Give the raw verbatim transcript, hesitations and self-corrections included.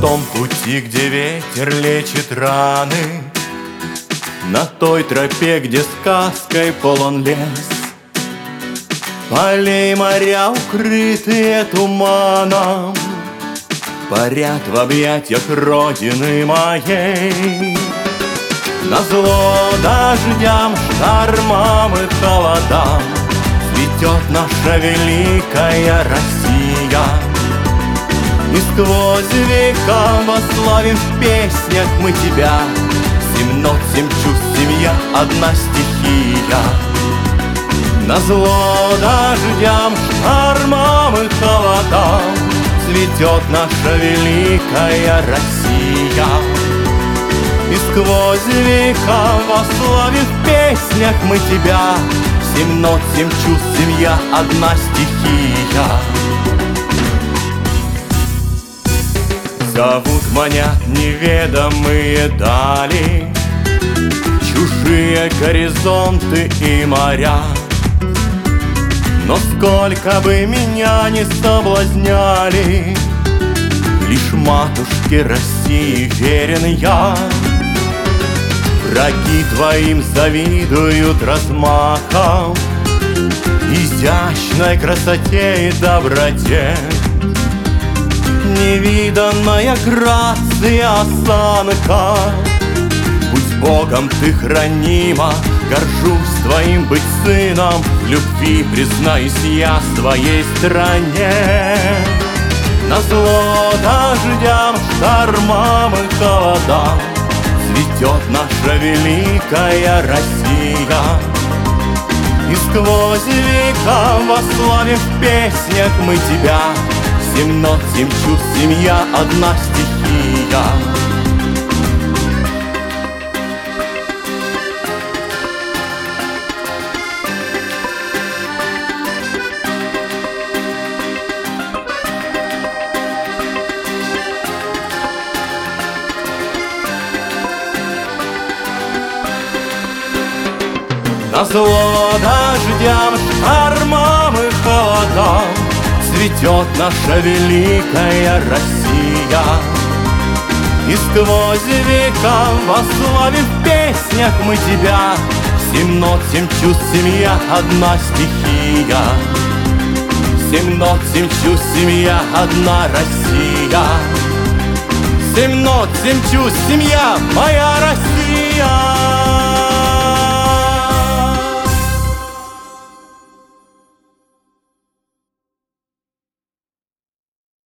том пути, где ветер лечит раны, на той тропе, где сказкой полон лес, полей моря, укрытые туманом, парят в объятиях родины моей. Назло дождям, штормам и холодам цветет наша великая Россия. И сквозь века вославим в песнях мы тебя. Семь нот, семь чувств, семья, одна стихия. Назло дождям, штормам и холодам цветет наша великая Россия. И сквозь века вославим в песнях мы тебя. Семь нот, семь чувств, семья, одна стихия. Зовут, манят неведомые дали, чужие горизонты и моря. Но сколько бы меня ни соблазняли, лишь матушке России верен я. Враги твоим завидуют размахом, изящной красоте и доброте. Невиданная грация, осанка, будь Богом ты хранима. Горжусь твоим быть сыном, в любви признаюсь я своей стране. Назло дождям, штормам и холодам цветет наша великая Россия. И сквозь века вославим в песнях мы тебя. Семь нот, семь чувств, семья, одна стихия. Назло дождям, штормам и холодам цветет наша великая Россия. И сквозь века вославим в песнях мы тебя. Семь нот, семь чувств, семья, одна стихия. Семь нот, семь чувств, семья, одна Россия. Семь нот, семь чувств, семья, моя Россия.